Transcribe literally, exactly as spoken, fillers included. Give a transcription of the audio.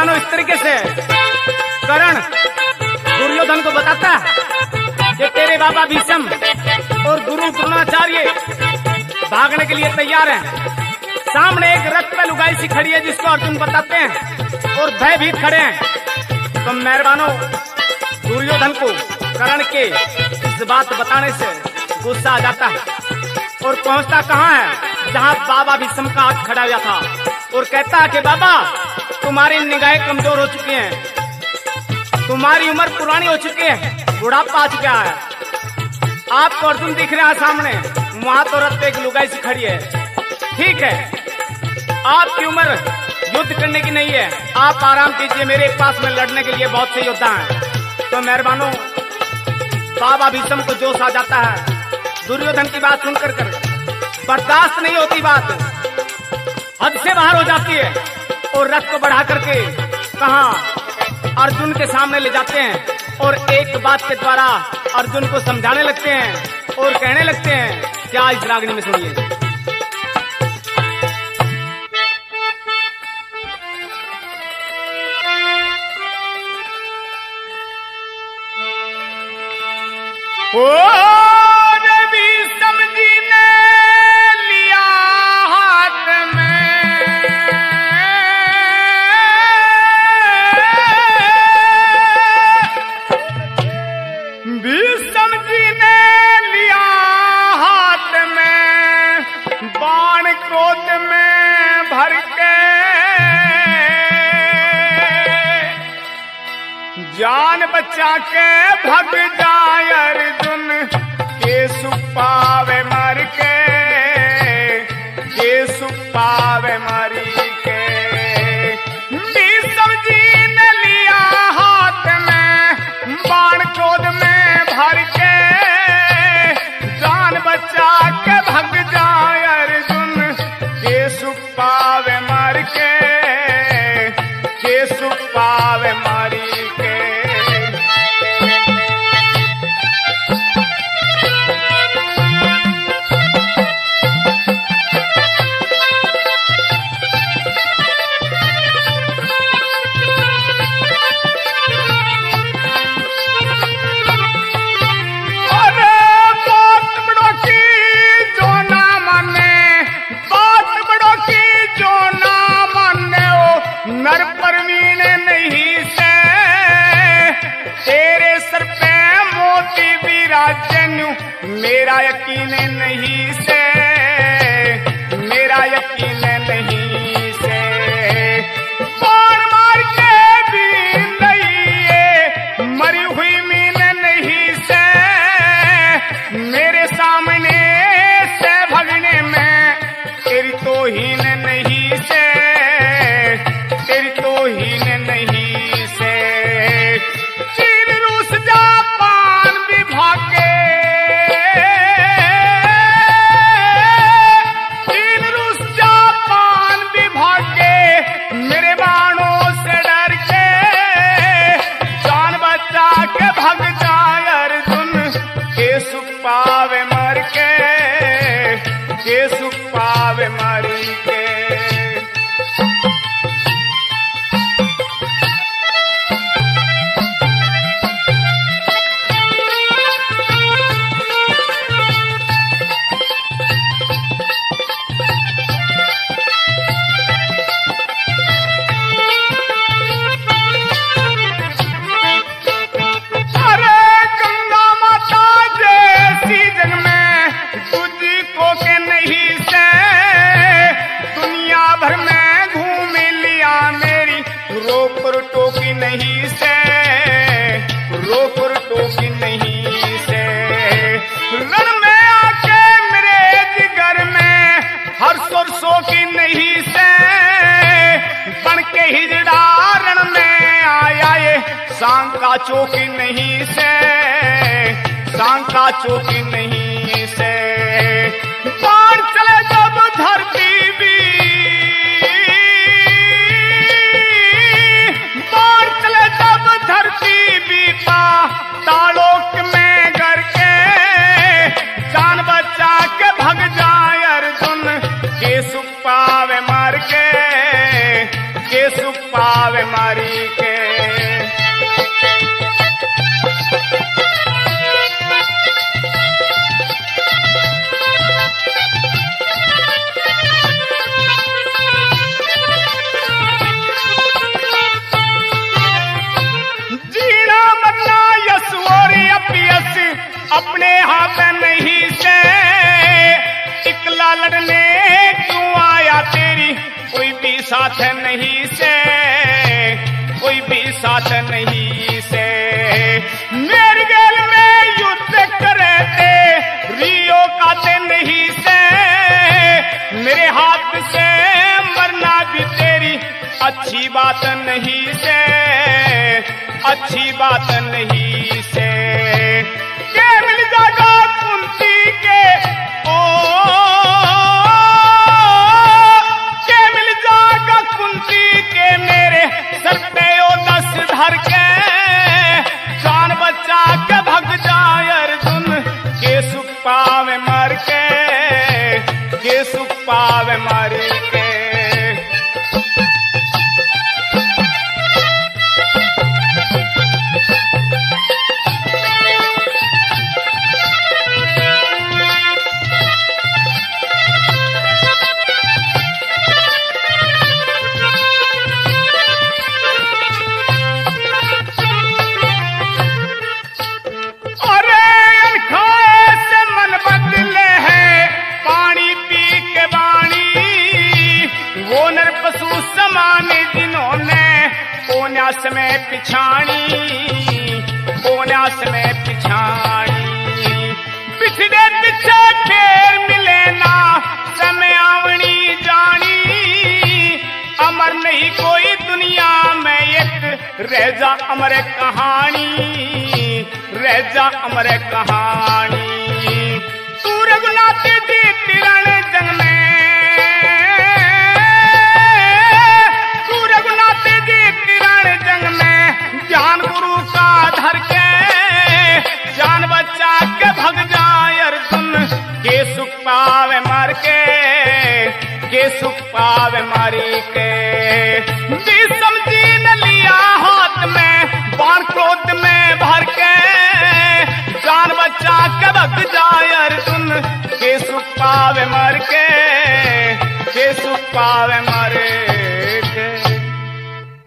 मेहरबानों, इस तरीके से कर्ण दुर्योधन को बताता कि तेरे बाबा भीष्म और गुरु द्रोणाचार्य भागने के लिए तैयार हैं। सामने एक रथ पे लुगाई सी खड़ी है जिसको अर्जुन बताते हैं और भयभीत खड़े हैं। तो मेहरबानों, दुर्योधन को कर्ण के इस बात बताने से गुस्सा आ जाता है और पहुंचता कहाँ है, जहां बाबा भीष्म का हाथ खड़ा हुआ था, और कहता है कि बाबा, तुम्हारी निगाहें कमजोर हो चुकी हैं, तुम्हारी उम्र पुरानी हो चुकी है, बुढ़ापा आ चुका है। आपको अर्जुन दिख रहा है सामने, वहां तो रथ पे एक लुगाई सी खड़ी है। ठीक है, आपकी उम्र युद्ध करने की नहीं है, आप आराम कीजिए, मेरे पास में लड़ने के लिए बहुत से योद्धा हैं। तो मेहरबानों, बाबा भीष्म को जोश आ जाता है। दुर्योधन की बात सुनकर कर बर्दाश्त नहीं होती, बात हद से बाहर हो जाती है और रथ को बढ़ा करके कहां अर्जुन के सामने ले जाते हैं और एक बात के द्वारा अर्जुन को समझाने लगते हैं और कहने लगते हैं, क्या इस रागनी में सुनिए। ओ भीष्म जी ने लिया हाथ में भीष्म जी ने लिया हाथ में बाण क्रोध में भर के जान बचा के भग जाए अर्जुन केसु पावे मर के केसु पावे मरी के। भीष्म जी ने लिया हाथ में बाण क्रोध में भर के जान बचा के भग जाए अर्जुन केसु पावे मर के केसु पावे मरी के। मेरा यकीन नहीं से मेरा यकीन नहीं से बाण मार के भी नहीं है मरी हुई मीन नहीं से मेरे सामने से भगने में तेरी तो हीन नहीं से तेरी तो हीन नहीं से। चीन रूस जापान भी भागे पावे मर के केसु पावे मरी के। टोकी नहीं से रोपुर टोकी नहीं से रण में आके मेरे जिगर में हर सुरसों की नहीं से बन के हिजड़ा रण में आया ये सांका चौकी नहीं से सांका चौकी नहीं से। बाण चले जब धरती भी धरती भी पा तालोक में घर के जान बचा के भग जाए अर्जुन केसु पावे मार के केसु पावे मारी के। जीना मरना यस और अपयस अपने हाथ नहीं से, इकला लड़ने क्यों आया तेरी कोई भी साथ नहीं से, कोई भी साथ नहीं से। मेरे गल में युद्ध करे थे रियो काते नहीं से, मेरे हाथ से मरना भी तेरी अच्छी बात नहीं से, अच्छी बात नहीं से। के मिल जाएगा कुंती के ओ, के मिल जाएगा कुंती के मेरे सर पे ओ दस धर के, जान बचा के भग जाए अर्जुन के सुख पावे मर के, के सुख पावे मर के। कोन्यास में पिछाड़ी, कोन्यास में पिछाड़ी, पिछड़े पीछे फेर मिले ना समय आवनी जानी। अमर नहीं कोई दुनिया में एक रह जा अमर कहानी, रह जा अमर कहानी। तू रघुनाथ जी तिरण जंग में, जंग में जान गुरु का धर के, जान बचा के भग जाए अर्जुन के सुख पावे मर के, के सुख पावे मारी के। विषम जी ने लिया हाथ में बाण क्रोध में भर के, जान बचा के भग जाए अर्जुन के सुख पावे मर के, के सुख पावे मरे।